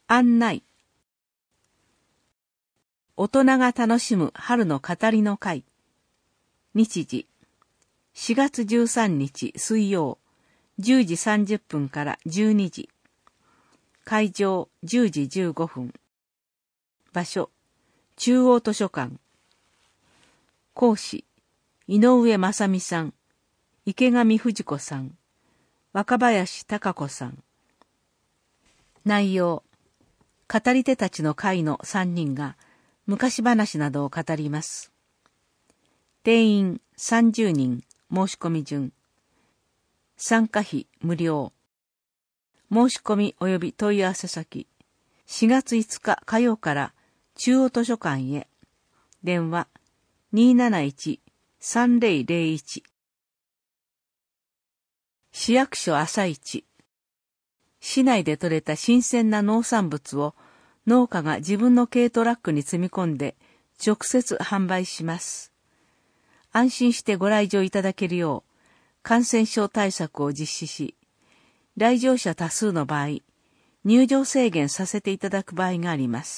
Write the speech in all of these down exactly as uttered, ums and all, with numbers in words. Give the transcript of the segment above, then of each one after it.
案内。大人が楽しむ春の語りの会。日時。しがつじゅうさんにち水曜、じゅうじさんじゅっぷんからじゅうにじ。会場じゅうじじゅうごふん。場所、中央図書館。講師、井上正美さん、池上藤子さん、若林貴子さん。内容、語り手たちの会のさんにんが昔話などを語ります。定員さんじゅうにん、申し込み順。参加費無料。申し込み及び問い合わせ先、しがついつか火曜から中央図書館へ。電話 にーなないち さんぜろぜろいち。市役所朝市。市内で採れた新鮮な農産物を農家が自分の軽トラックに積み込んで直接販売します。安心してご来場いただけるよう感染症対策を実施し、来場者多数の場合、入場制限させていただく場合があります。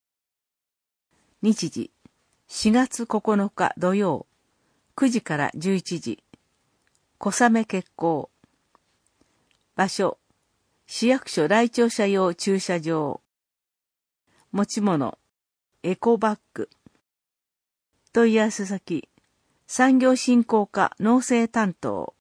日時、しがつここのか土曜、くじからじゅういちじ、小雨決行。場所、市役所来庁者用駐車場。持ち物、エコバッグ。問い合わせ先、産業振興課農政担当。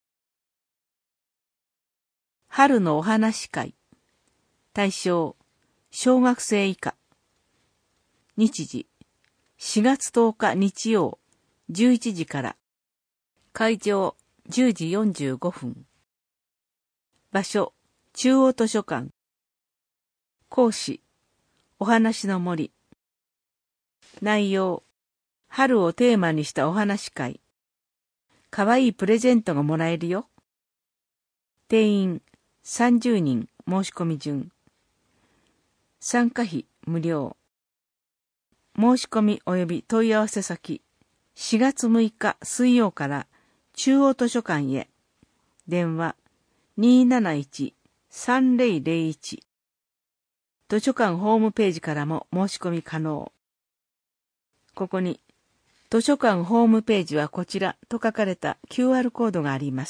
春のお話会。対象、小学生以下。日時、しがつとおか日曜、じゅういちじから。会場、じゅうじよんじゅうごふん。場所、中央図書館。講師、お話の森。内容、春をテーマにしたお話会。かわいいプレゼントがもらえるよ。定員さんじゅうにん、申し込み順。参加費無料。申し込み及び問い合わせ先、しがつむいか水曜から中央図書館へ。電話 にーなないち さんぜろぜろいち。図書館ホームページからも申し込み可能。ここに、図書館ホームページはこちらと書かれた キューアール コードがあります。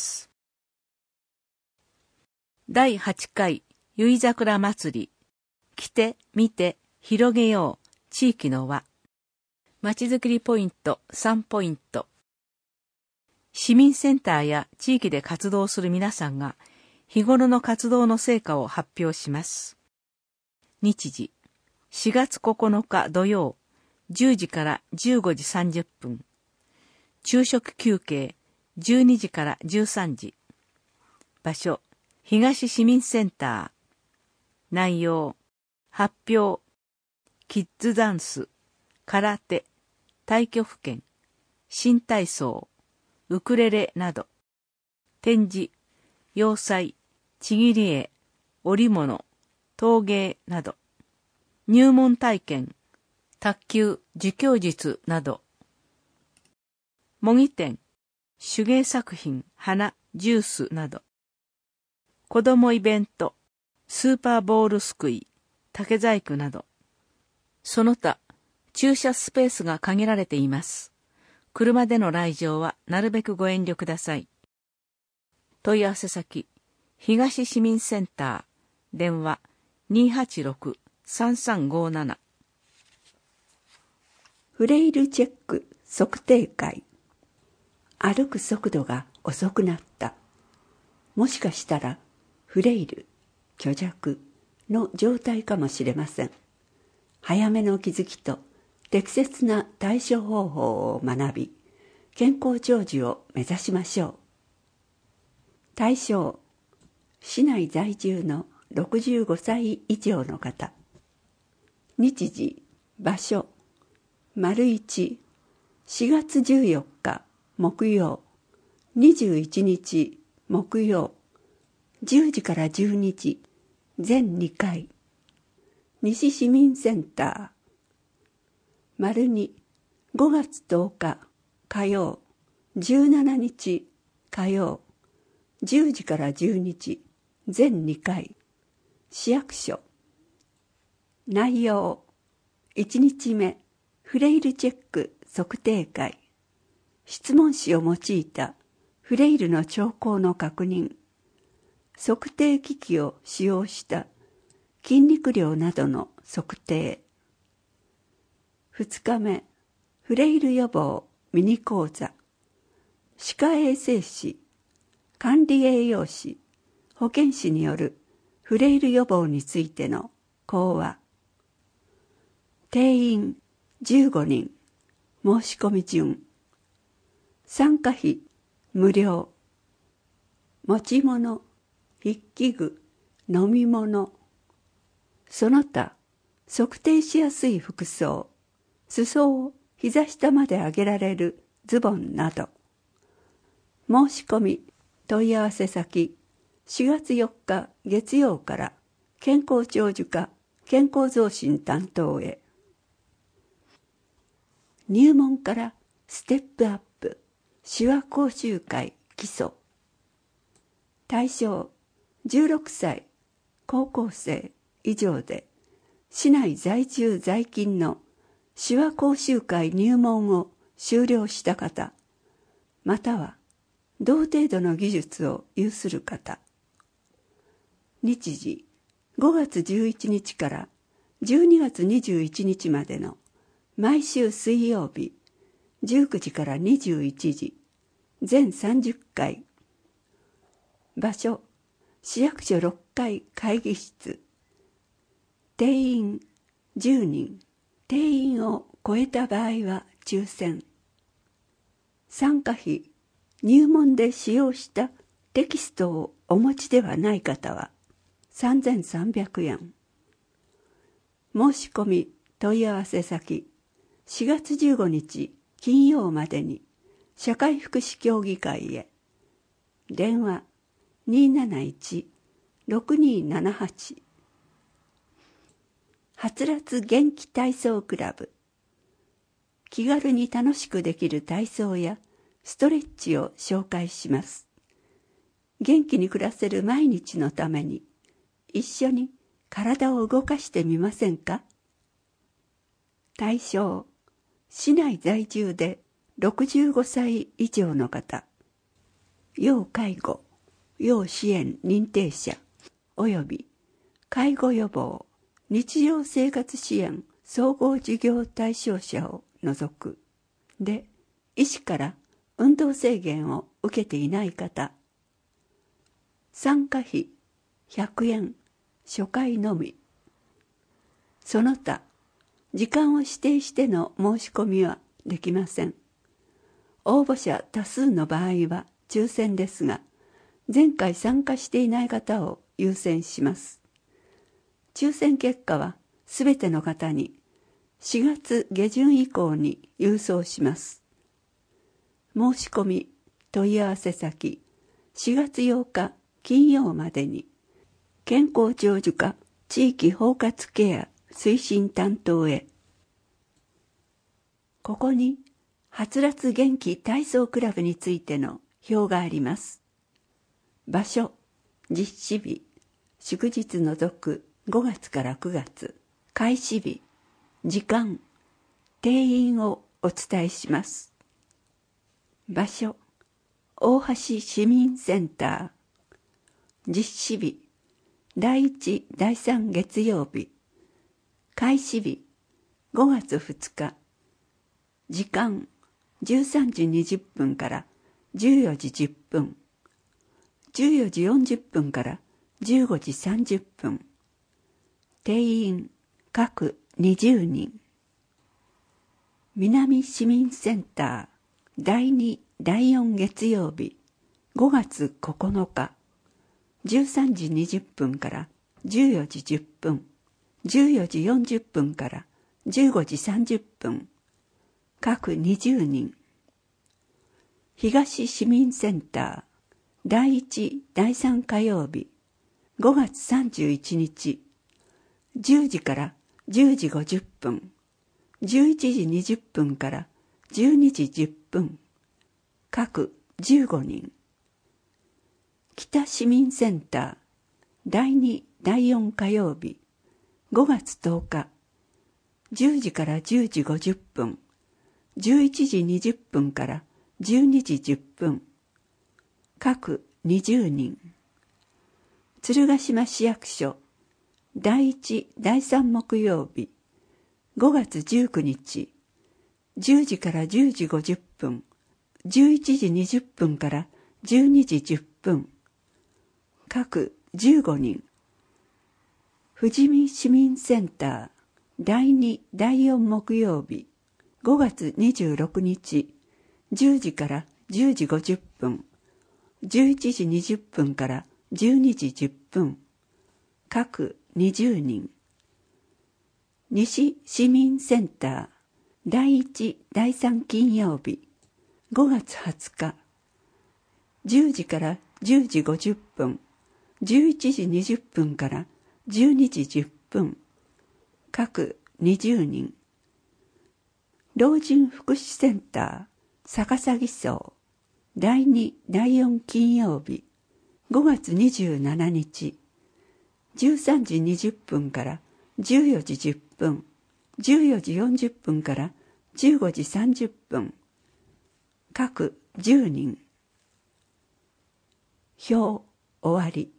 だいはちかい結桜まつり。来て、見て、広げよう。地域の輪。まちづくりポイントさんポイント。市民センターや地域で活動する皆さんが日頃の活動の成果を発表します。日時、しがつここのか土曜、じゅうじからじゅうごじさんじゅっぷん。昼食休憩、じゅうにじからじゅうさんじ。場所、東市民センター。内容、発表、キッズダンス、空手、太極拳、新体操、ウクレレなど。展示、洋裁、ちぎり絵、織物、陶芸など。入門体験、卓球、儒教術など。模擬店、手芸作品、花、ジュースなど。子供イベント、スーパーボールすくい、竹細工など。その他、駐車スペースが限られています。車での来場はなるべくご遠慮ください。問い合わせ先、東市民センター、電話 にーはちろく さんさんごなな。 フレイルチェック測定会。歩く速度が遅くなった。もしかしたらフレイル、虚弱の状態かもしれません。早めの気づきと適切な対処方法を学び、健康長寿を目指しましょう。対象、市内在住のろくじゅうごさい以上の方。日時、場所、丸一、しがつじゅうよっか木曜、にじゅういちにち木曜、じゅうじからじゅうにじ、全にかい。西市民センター。丸に、ごがつとおか火曜、じゅうしちにち火曜、じゅうじからじゅうにじ、全にかい。市役所。 内容。いちにちめ、フレイルチェック測定会。質問紙を用いたフレイルの兆候の確認。測定機器を使用した筋肉量などの測定。ふつかめ、フレイル予防ミニ講座。歯科衛生士、管理栄養士、保健師によるフレイル予防についての講話。定員じゅうごにん、申し込み順。参加費無料。持ち物、筆記具、飲み物。その他、測定しやすい服装、裾を膝下まで上げられるズボンなど。申し込み、問い合わせ先、しがつよっか月曜から健康長寿課健康増進担当へ。入門からステップアップ手話講習会基礎。対象じゅうろくさい高校生以上で市内在住在勤の手話講習会入門を修了した方、または同程度の技術を有する方。日時ごがつじゅういちにちからじゅうにがつにじゅういちにちまでの毎週水曜日じゅうくじからにじゅういちじ、全さんじゅっかい。場所、市役所ろっかい会議室。定員じゅうにん。定員を超えた場合は抽選。参加費、入門で使用したテキストをお持ちではない方はさんぜんさんびゃくえん。申し込み問い合わせ先、しがつじゅうごにち金曜までに社会福祉協議会へ。電話にーなないちろくにーななはち。はつらつ元気体操クラブ。気軽に楽しくできる体操やストレッチを紹介します。元気に暮らせる毎日のために一緒に体を動かしてみませんか？対象、市内在住でろくじゅうごさい以上の方、要介護、要支援認定者および介護予防、日常生活支援総合事業対象者を除く。で、医師から運動制限を受けていない方。参加費ひゃくえん、初回のみ。その他、時間を指定しての申し込みはできません。応募者多数の場合は抽選ですが、前回参加していない方を優先します。抽選結果はすべての方にしがつげじゅん以降に郵送します。申し込み問い合わせ先、しがつようか金曜までに健康長寿課地域包括ケア推進担当へ。ここにはつらつ元気体操クラブについての表があります。場所、実施日、祝日除くごがつからくがつ、開始日、時間、定員をお伝えします。場所、大橋市民センター。実施日、だいいち、だいさん月曜日。開始日、ごがつふつか。時間、じゅうさんじにじゅっぷんからじゅうよじじゅっぷん。じゅうよじよんじゅっぷんからじゅうごじさんじゅっぷん。定員、各にじゅうにん。南市民センター、だいに、だいよん月曜日、ごがつここのか。じゅうさんじにじゅっぷんからじゅうよじじゅっぷん。じゅうよじよんじゅっぷんからじゅうごじさんじゅっぷん。各にじゅうにん。東市民センター、だいいち、だいさん火曜日、ごがつさんじゅういちにち、じゅうじからじゅうじごじゅっぷん、じゅういちじにじゅっぷんからじゅうにじじゅっぷん、各じゅうごにん。北市民センター、だいに、だいよん火曜日、 ごがつとおか、じゅうじからじゅうじごじゅっぷん、じゅういちじにじゅっぷんからじゅうにじじゅっぷん、各にじゅうにん。鶴ヶ島市役所、だいいち、だいさん木曜日、ごがつじゅうくにち、じゅうじからじゅうじごじゅっぷん、じゅういちじにじゅっぷんからじゅうにじじゅっぷん、各じゅうごにん。富士見市民センター、だいに、だいよん木曜日、ごがつにじゅうろくにち、じゅうじからじゅうじごじゅっぷん、じゅういちじにじゅっぷんからじゅうにじじゅっぷん、各にじゅうにん。西市民センター、だいいち、だいさん金曜日、ごがつはつか、じゅうじからじゅうじごじゅっぷん、じゅういちじにじゅっぷんからじゅうにじじゅっぷん、各にじゅうにん。老人福祉センター、逆さぎ荘、だいに、だいよん金曜日、ごがつにじゅうしちにち、じゅうさんじにじゅっぷんからじゅうよじじゅっぷん、じゅうよじよんじゅっぷんからじゅうごじさんじゅっぷん、各じゅうにん。表終わり。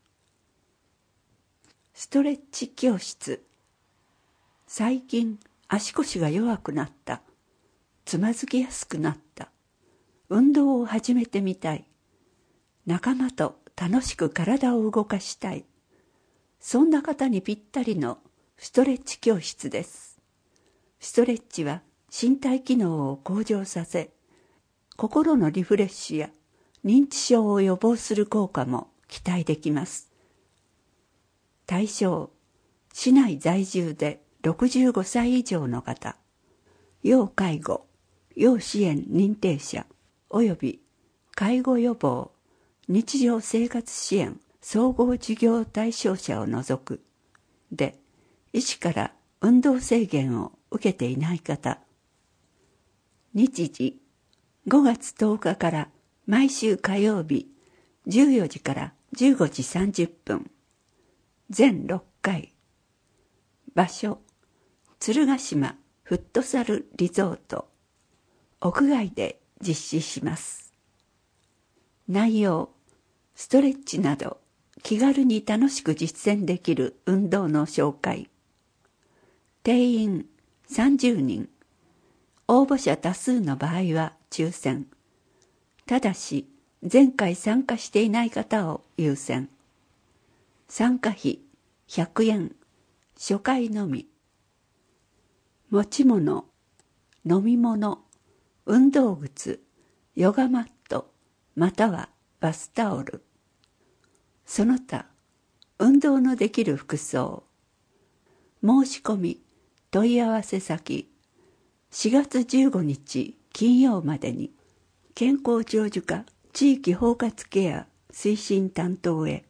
ストレッチ教室。最近足腰が弱くなった。つまずきやすくなった。運動を始めてみたい。仲間と楽しく体を動かしたい。そんな方にぴったりのストレッチ教室です。ストレッチは身体機能を向上させ、心のリフレッシュや認知症を予防する効果も期待できます。対象、市内在住でろくじゅうごさい以上の方、要介護、要支援認定者、および介護予防、日常生活支援総合事業対象者を除くで、医師から運動制限を受けていない方。日時、ごがつとおかから毎週火曜日じゅうよじからじゅうごじさんじゅっぷん、全ろっかい。場所、鶴ヶ島フットサルリゾート。屋外で実施します。内容、ストレッチなど気軽に楽しく実践できる運動の紹介。定員さんじゅうにん。応募者多数の場合は抽選。ただし、前回参加していない方を優先。参加費ひゃくえん。初回のみ。持ち物、飲み物、運動靴、ヨガマット、またはバスタオル。その他、運動のできる服装。申し込み、問い合わせ先、しがつじゅうごにち金曜までに、健康長寿課地域包括ケア推進担当へ。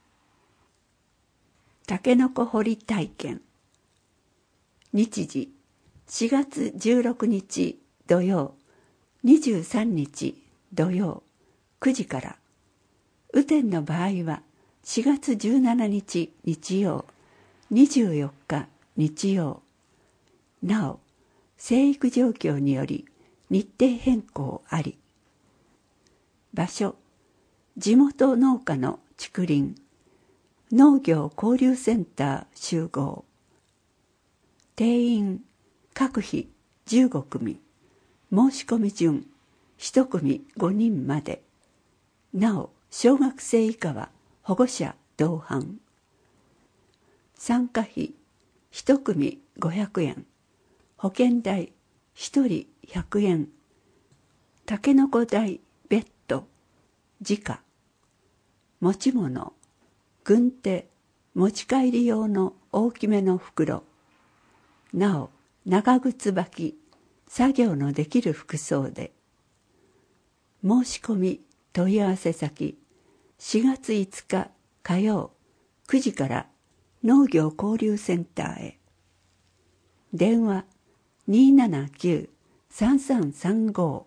たけのこ掘り体験。日時、しがつじゅうろくにち土曜、にじゅうさんにち土曜、くじから。雨天の場合はしがつじゅうしちにち日曜、にじゅうよっか日曜。なお、生育状況により日程変更あり。場所、地元農家の竹林、農業交流センター集合。定員、各費じゅうごくみ。申し込み順、いち組ごにんまで。なお、小学生以下は保護者同伴。参加費、いち組ごひゃくえん。保険代、ひとりひゃくえん。たけのこ代別途、時価。持ち物、軍手、持ち帰り用の大きめの袋。なお、長靴履き、作業のできる服装で。申し込み、問い合わせ先、しがついつか火曜くじから農業交流センターへ。電話にーななきゅう さんさんさんご。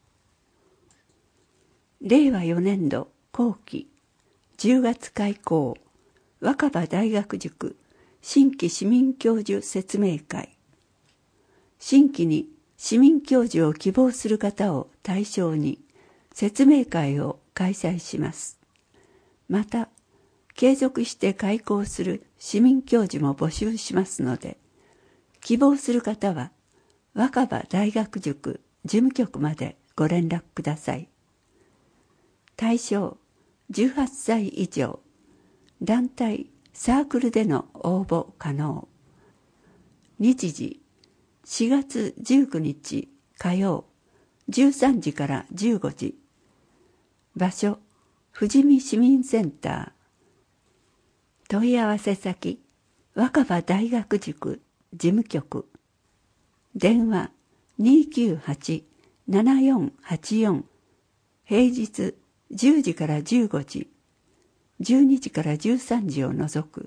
れいわよねんど後期じゅうがつ開校若葉大学塾新規市民教授説明会。新規に市民教授を希望する方を対象に説明会を開催します。また、継続して開講する市民教授も募集しますので、希望する方は若葉大学塾事務局までご連絡ください。対象じゅうはっさい以上、団体サークルでの応募可能。日時しがつじゅうくにち火曜じゅうさんじからじゅうごじ。場所富士見市民センター。問い合わせ先若葉大学塾事務局。電話 にーきゅうはち ななよんはちよん。平日じゅうじからじゅうごじ、じゅうにじからじゅうさんじを除く。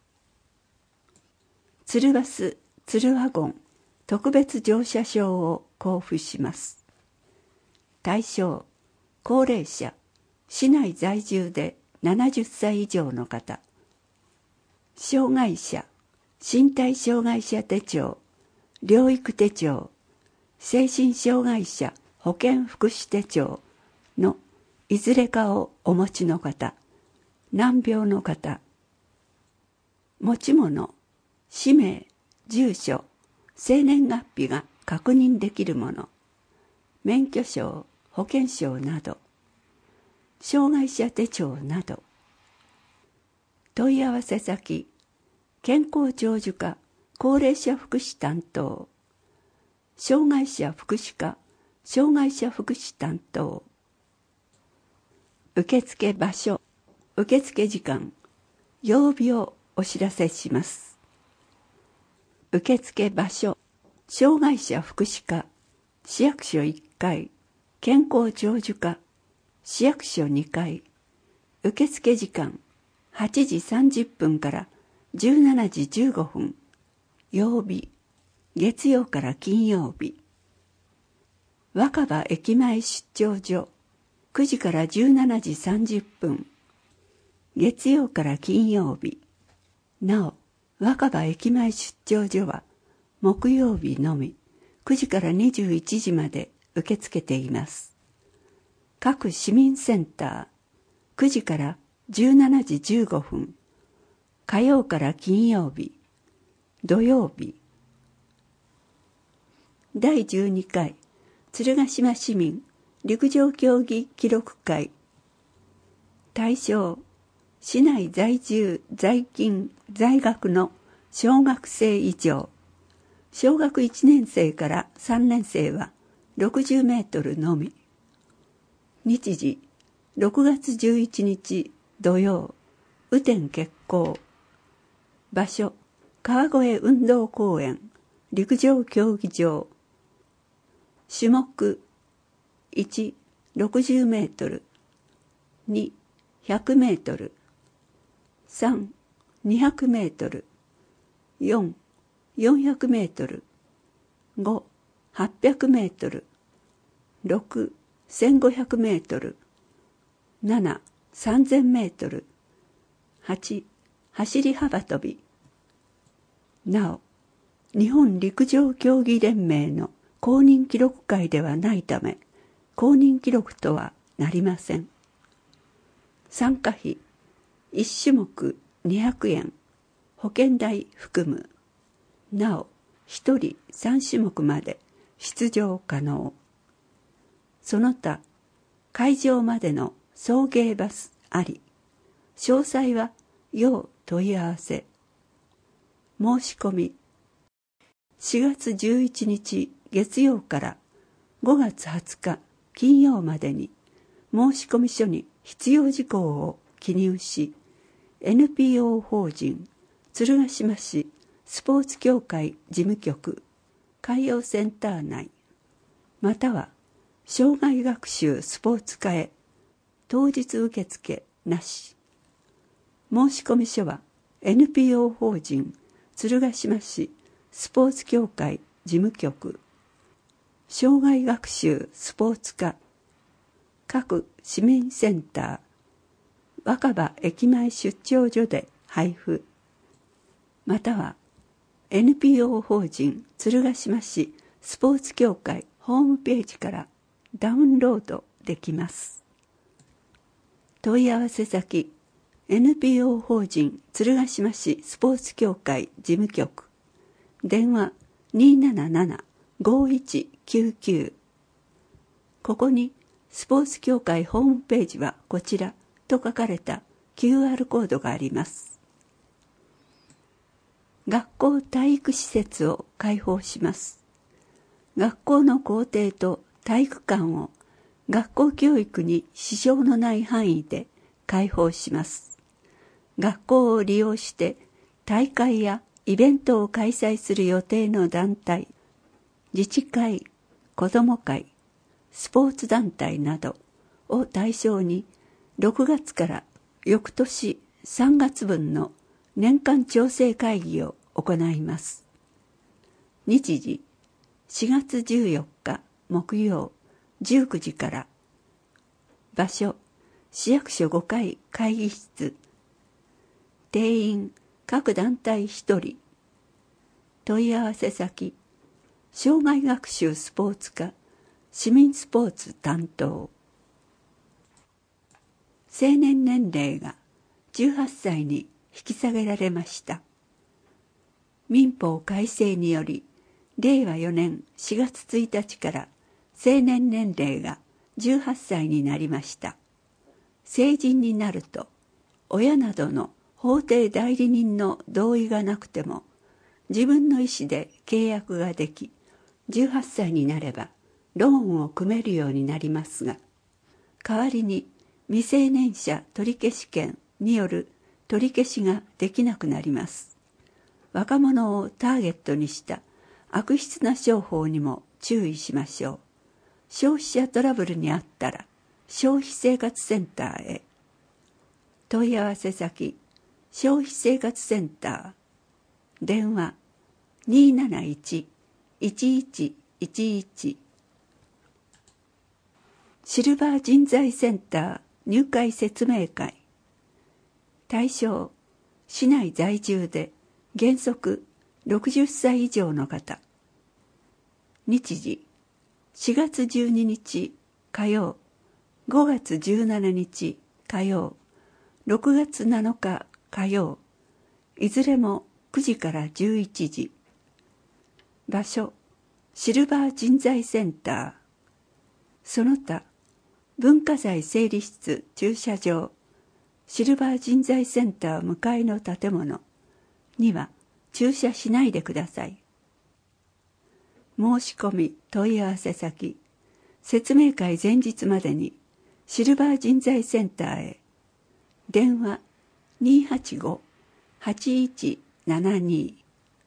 ツルバス・ツルワゴン特別乗車証を交付します。対象高齢者、市内在住でななじゅっさい以上の方。障害者、身体障害者手帳、療育手帳、精神障害者保健福祉手帳のいずれかをお持ちの方、難病の方。持ち物、氏名、住所、生年月日が確認できるもの、免許証、保険証など、障害者手帳など。問い合わせ先、健康長寿課高齢者福祉担当、障害者福祉課障害者福祉担当。受付場所、受付時間、曜日をお知らせします。受付場所、障害者福祉課市役所いっかい、健康長寿課市役所にかい。受付時間はちじさんじゅっぷんからじゅうしちじじゅうごふん。曜日、月曜から金曜日。若葉駅前出張所くじからじゅうしちじさんじゅっぷん。月曜から金曜日。なお、若葉駅前出張所は木曜日のみくじからにじゅういちじまで受け付けています。各市民センターくじからじゅうしちじじゅうごふん。火曜から金曜日、土曜日。だいじゅうにかい鶴ヶ島市民陸上競技記録会。対象市内在住在勤在学の小学生以上。小学いちねんせいからさんねんせいはろくじゅうメートルのみ。日時ろくがつじゅういちにち土曜、雨天決行。場所川越運動公園陸上競技場。種目いち、ろくじゅうメートル、に、ひゃくメートル、さん、にひゃくメートル、よん、よんひゃくメートル、ご、はっぴゃくメートル、ろく、せんごひゃくメートル、なな、さんぜんメートル、はち、走り幅跳び。なお、日本陸上競技連盟の公認記録会ではないため、公認記録とはなりません。参加費、いちしゅもくにひゃくえん、保険代含む。なお、ひとりさんしゅもくまで出場可能。その他、会場までの送迎バスあり。詳細は要問い合わせ。申し込みしがつじゅういちにち月曜からごがつはつか金曜までに申込書に必要事項を記入し、 エヌピーオー 法人鶴ヶ島市スポーツ協会事務局海洋センター内または障害学習スポーツ課へ当日受付なし。申込書は エヌピーオー 法人鶴ヶ島市スポーツ協会事務局障害学習スポーツ課各市民センター若葉駅前出張所で配布。 または エヌピーオー 法人鶴ヶ島市スポーツ協会ホームページからダウンロードできます。問い合わせ先 エヌピーオー 法人鶴ヶ島市スポーツ協会事務局、電話 にーなななな ごーいちきゅうきゅう。ここにスポーツ協会ホームページはこちらと書かれた キューアール コードがあります。学校体育施設を開放します。学校の校庭と体育館を学校教育に支障のない範囲で開放します。学校を利用して大会やイベントを開催する予定の団体、自治会、子ども会、スポーツ団体などを対象にろくがつから翌年さんがつぶんの年間調整会議を行います。日時しがつじゅうよっか木曜じゅうくじから。場所市役所ごかい会議室。定員各団体ひとり。問い合わせ先障害学習スポーツ課市民スポーツ担当。成年年齢がじゅうはっさいに引き下げられました。民法改正によりれいわよねんしがつついたちから成年年齢がじゅうはっさいになりました。成人になると親などの法定代理人の同意がなくても自分の意思で契約ができ、じゅうはっさいになればローンを組めるようになりますが、代わりに未成年者取消権による取り消しができなくなります。若者をターゲットにした悪質な商法にも注意しましょう。消費者トラブルにあったら消費生活センターへ。問い合わせ先消費生活センター、電話 にーなないち いちいちいちいち。シルバー人材センター入会説明会。対象市内在住で原則ろくじゅっさい以上の方。日時しがつじゅうににち火曜、ごがつじゅうしちにち火曜、ろくがつなのか火曜、いずれもくじからじゅういちじ。場所シルバー人材センター。その他文化財整理室駐車場シルバー人材センター向かいの建物には駐車しないでください。申し込み問い合わせ先説明会前日までにシルバー人材センターへ。電話 にーはちご はちいちななに。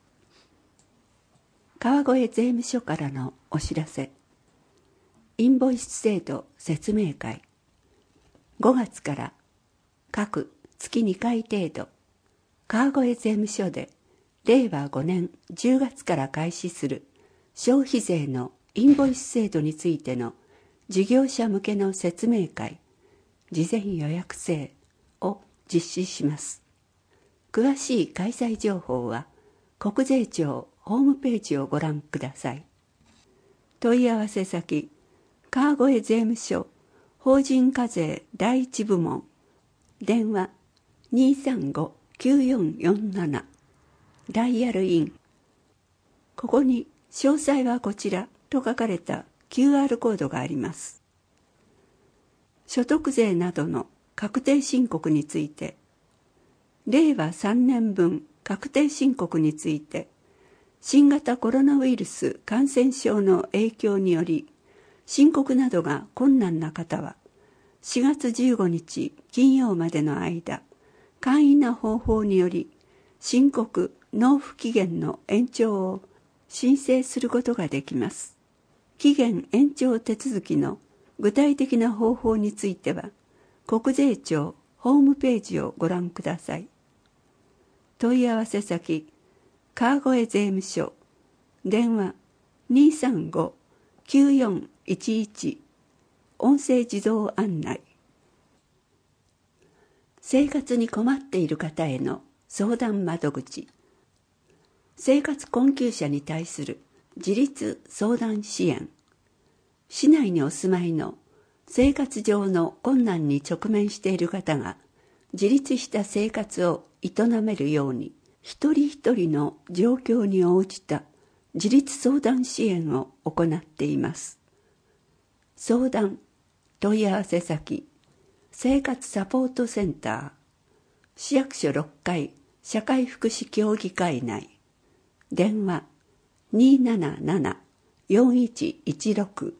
川越税務署からのお知らせ。インボイス制度説明会。ごがつから各月にかい程度、川越税務署でれいわごねんじゅうがつから開始する消費税のインボイス制度についての事業者向けの説明会、事前予約制を実施します。詳しい開催情報は国税庁ホームページをご覧ください。問い合わせ先川越税務署法人課税第一部門、電話 にーさんご きゅうよんよんなな。ダイヤルイン。ここに詳細はこちらと書かれた キューアール コードがあります。所得税などの確定申告について、れいわさんねんぶん確定申告について、新型コロナウイルス感染症の影響により、申告などが困難な方は、しがつじゅうごにち金曜までの間、簡易な方法により、申告納付期限の延長を申請することができます。期限延長手続きの具体的な方法については、国税庁ホームページをご覧ください。問い合わせ先、川越税務署、電話 にーさんご きゅうよんいちいち、音声自動案内。生活に困っている方への相談窓口、 生活困窮者に対する自立相談支援。市内にお住まいの生活上の困難に直面している方が自立した生活を営めるように、一人一人の状況に応じた自立相談支援を行っています。相談、問い合わせ先、生活サポートセンター、市役所ろっかい社会福祉協議会内、電話 にーなななな よんいちいちろく。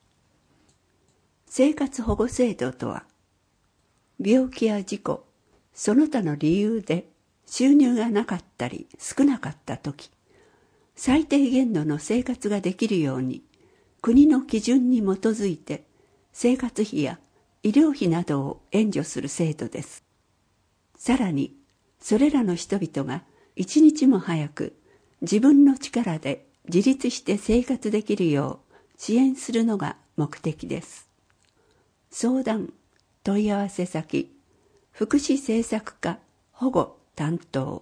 生活保護制度とは、病気や事故、その他の理由で収入がなかったり少なかったとき、最低限度の生活ができるように、国の基準に基づいて生活費や医療費などを援助する制度です。さらに、それらの人々が一日も早く自分の力で自立して生活できるよう支援するのが目的です。相談、問い合わせ先、福祉政策課保護担当。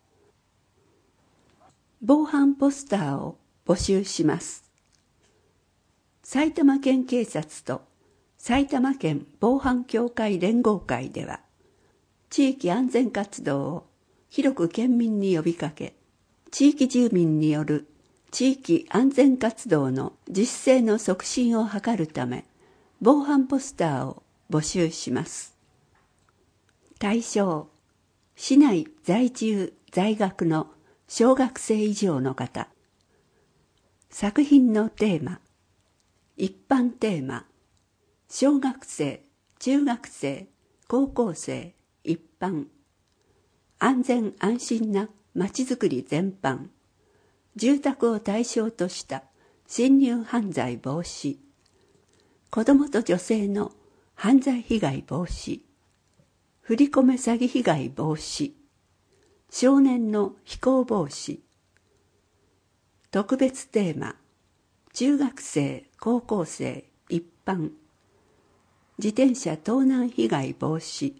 防犯ポスターを募集します。埼玉県警察と埼玉県防犯協会連合会では、地域安全活動を広く県民に呼びかけ、地域住民による地域安全活動の実践の促進を図るため、防犯ポスターを募集します。対象、市内在住在学の小学生以上の方。作品のテーマ、一般テーマ、小学生、中学生、高校生、一般。安全安心なまちづくり全般。住宅を対象とした侵入犯罪防止。子どもと女性の犯罪被害防止。振り込め詐欺被害防止。少年の非行防止。特別テーマ、中学生、高校生、一般。自転車盗難被害防止。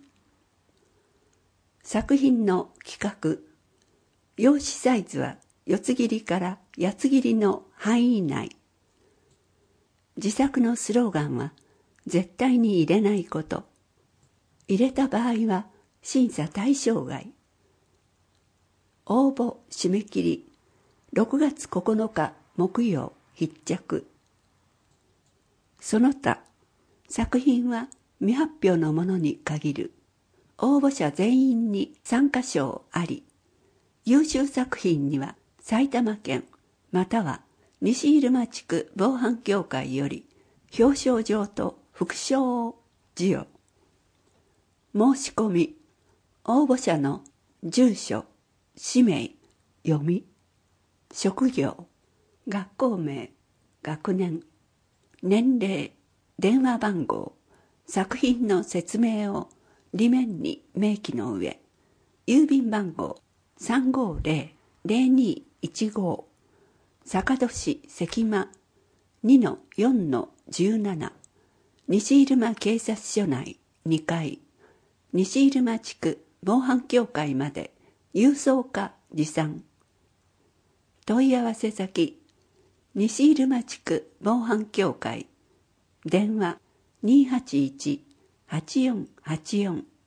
作品の企画、用紙サイズは四つ切りから八つ切りの範囲内。自作のスローガンは絶対に入れないこと。入れた場合は審査対象外。応募締め切りろくがつここのか木曜必着。その他、作品は未発表のものに限る。応募者全員に参加賞あり。優秀作品には埼玉県または西入間地区防犯協会より表彰状と副賞を授与。申し込み、応募者の住所、氏名、読み、職業、学校名、学年、年齢、電話番号、作品の説明を裏面に明記の上、郵便番号 さんごーぜろ ぜろにいちご、坂戸市関間 にのよんのじゅうなな、西入間警察署内にかい、西入間地区防犯協会まで郵送か持参。問い合わせ先、西入間地区防犯協会、電話 にーはちいち はちよんはちよん